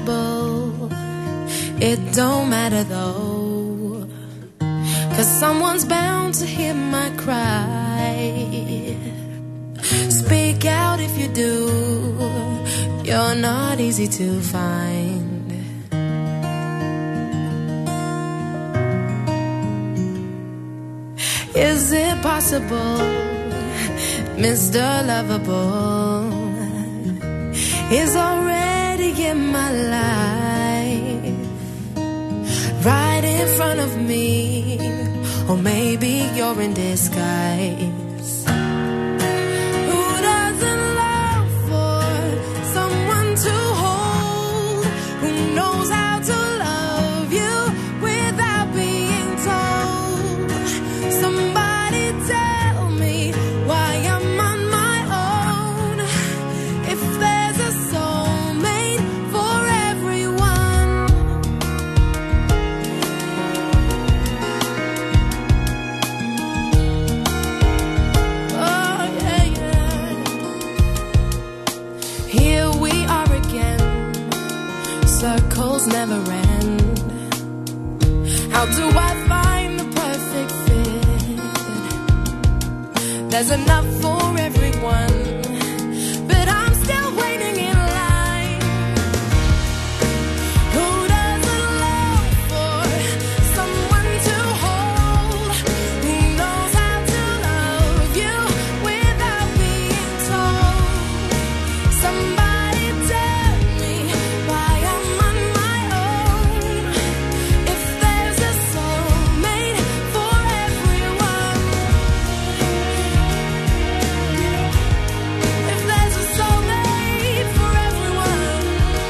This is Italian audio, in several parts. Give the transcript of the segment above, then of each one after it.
impossible. It don't matter though, 'cause someone's bound to hear my cry. Speak out if you do, you're not easy to find. Is it possible, Mr. Lovable is already in my life, right in front of me, or maybe you're in disguise. Who doesn't long for someone to hold, who knows how to love you without being told? Somebody tell me why I'm on my own, if there's a soulmate for everyone. Oh yeah, yeah. Here we are again, circles never end. How do I find the perfect fit? There's enough for everyone, but I'm still waiting in line. Who doesn't long for someone to hold, who knows how to love you without being told? Somebody tell me why I'm on my own, if there's a soulmate for everyone. If there's a soulmate for everyone.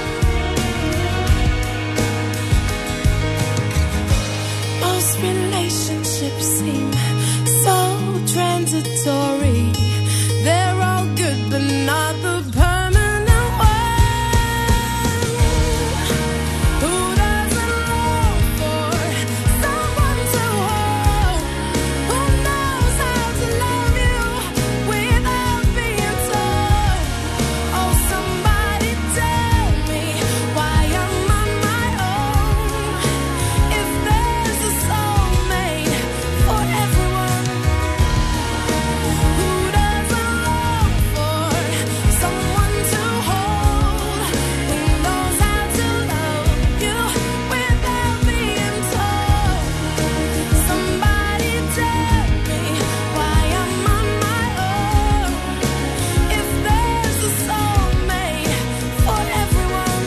Most relationships seem so transitory. They're all good, but not the permanent one. Who doesn't long for someone to hold, who knows how to love you without being told? Oh, somebody tell me why I'm on my own, if there's a soulmate for everyone. Who doesn't long for someone to hold, who knows how to love you without being told? Somebody tell me why I'm on my own, if there's a soulmate for everyone.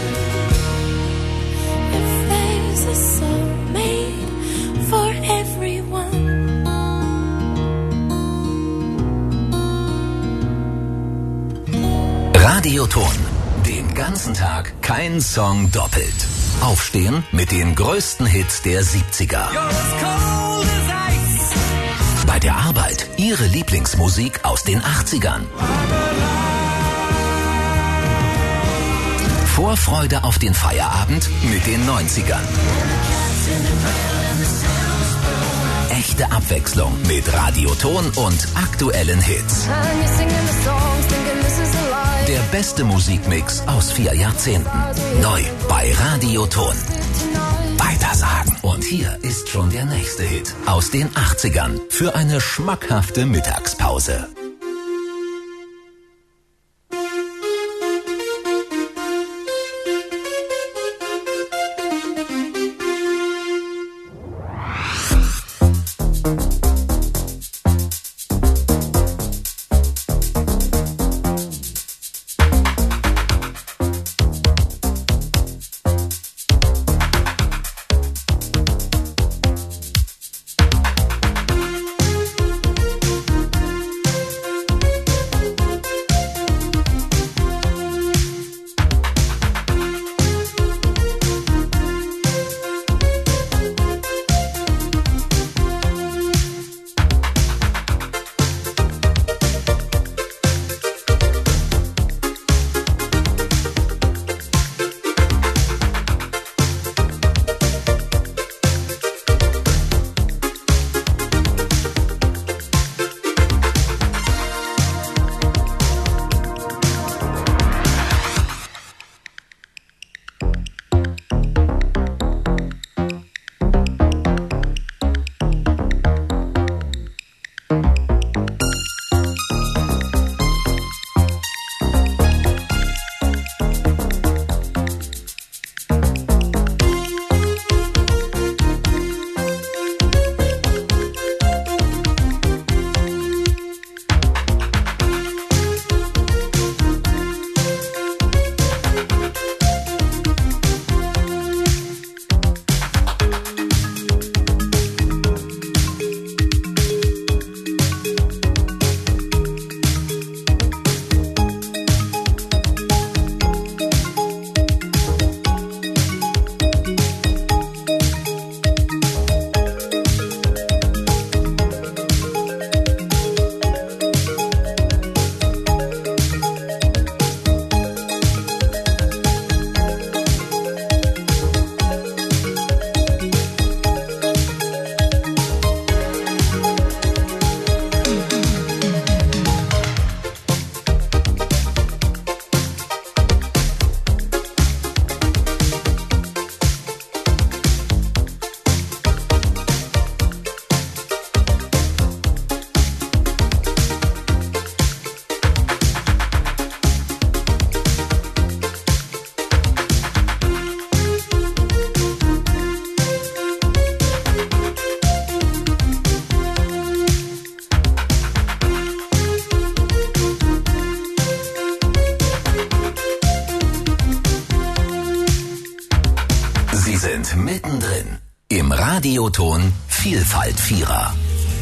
If there's a soulmate for everyone. Radioton. Den ganzen Tag kein Song doppelt. Aufstehen mit den größten Hits der 70er. Bei der Arbeit Ihre Lieblingsmusik aus den 80ern. Vorfreude auf den Feierabend mit den 90ern. Echte Abwechslung mit Radioton und aktuellen Hits. Der beste Musikmix aus 4 Jahrzehnten. Neu bei Radioton. Weitersagen. Und hier ist schon der nächste Hit aus den 80ern für eine schmackhafte Mittagspause. sind mittendrin im Radioton Vielfalt Vierer.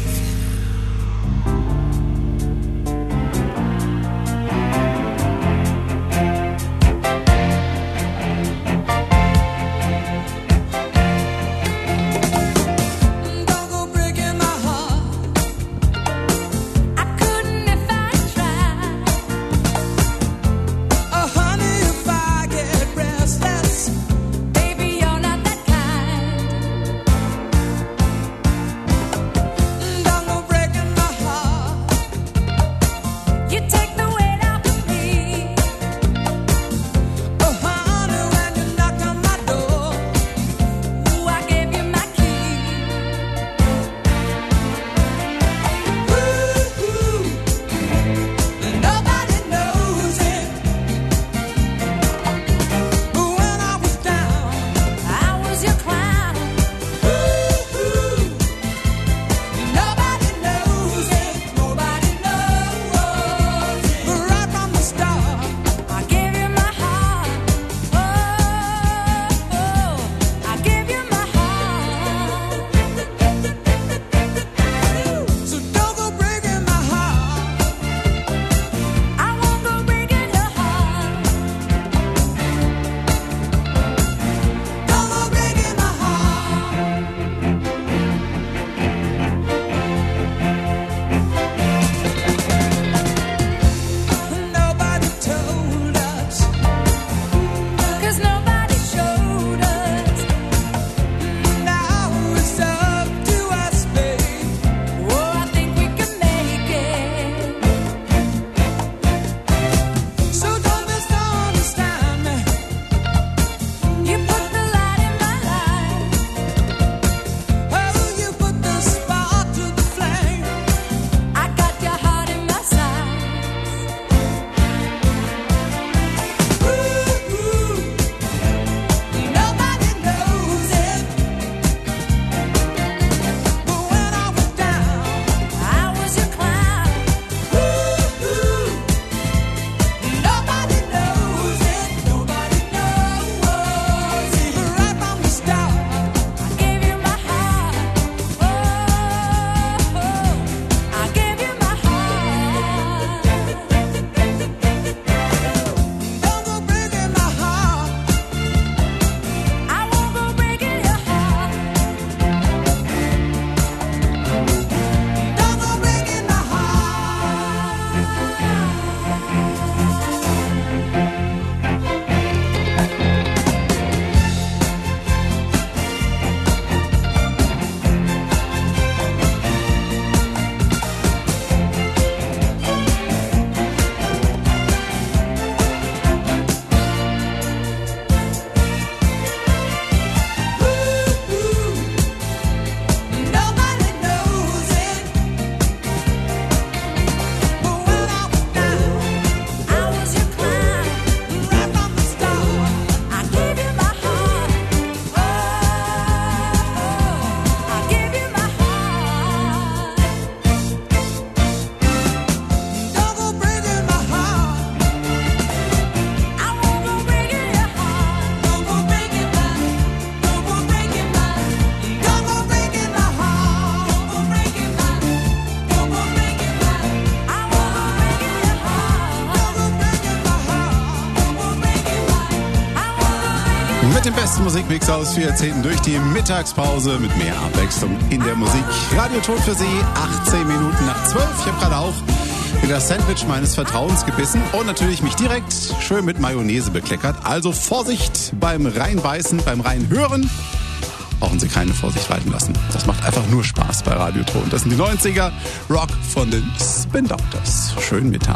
Mit dem besten Musikmix aus 4 Jahrzehnten durch die Mittagspause mit mehr Abwechslung in der Musik. Radioton für Sie, 18 Minuten nach 12. Ich habe gerade auch in das Sandwich meines Vertrauens gebissen und natürlich mich direkt schön mit Mayonnaise bekleckert. Also Vorsicht beim Reinbeißen, beim Reinhören. Brauchen Sie keine Vorsicht walten lassen. Das macht einfach nur Spaß bei Radioton. Das sind die 90er Rock von den Spin Doctors. Schönen Mittag.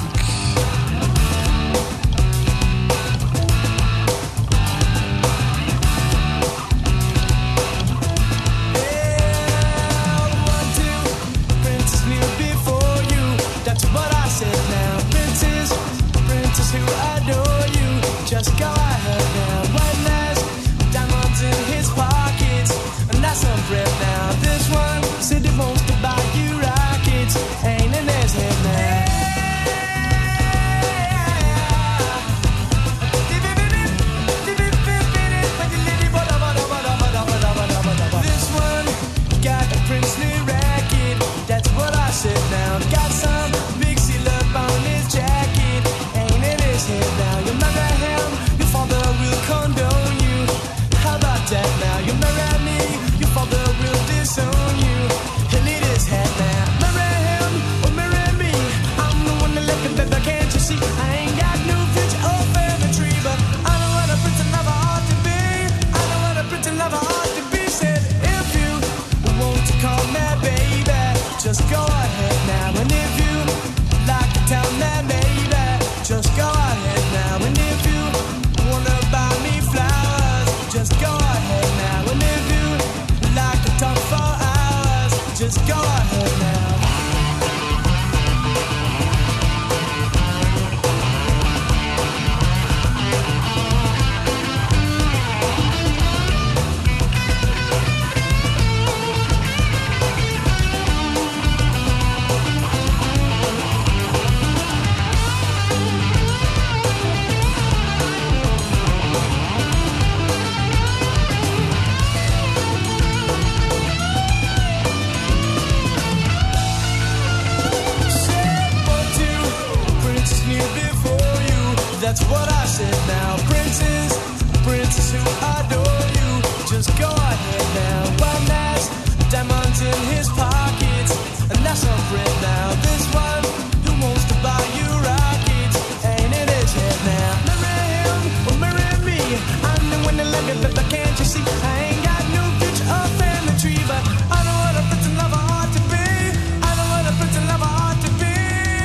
that's what I said now. Princess who adore you, just go ahead now. One has diamonds in his pockets, and that's a friend now. This one who wants to buy you rockets, ain't in his head now. Marry him or marry me, I'm the one that love you, but can't you see? I ain't got no future or family tree, but I know what a prince and lover ought to be. I know what a prince and lover ought to be.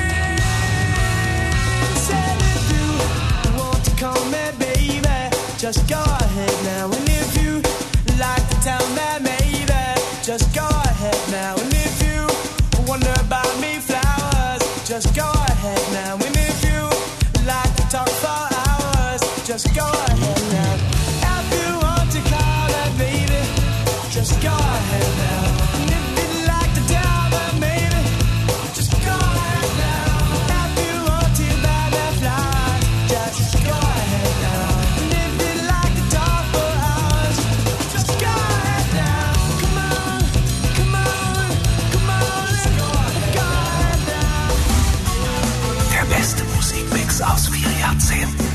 Said if you want to call me baby, just go ahead now. And if you like to tell me maybe, just go ahead now. And if you wonder about me flowers, just go ahead now. And if you like to talk for hours, just go ahead now. If you want to call that baby, just go ahead now. And if you'd like to tell me maybe, just go ahead now. If you want to buy me flowers, just go ahead now. And if you'd like to talk for hours, just go ahead now. Come on, come on, come on, go ahead now. Der beste Musikmix aus 4 Jahrzehnten.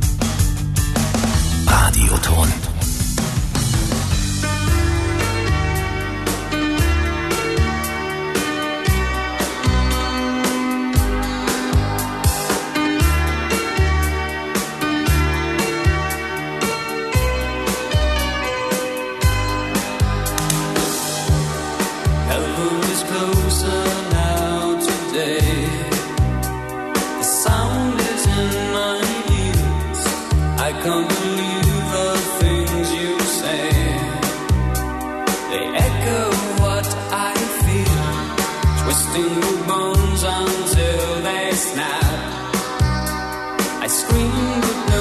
Radioton. Heaven is closer now today. The sound is in my ears. I can't believe the things you say. They echo what I feel, twisting the bones until they snap. I scream but no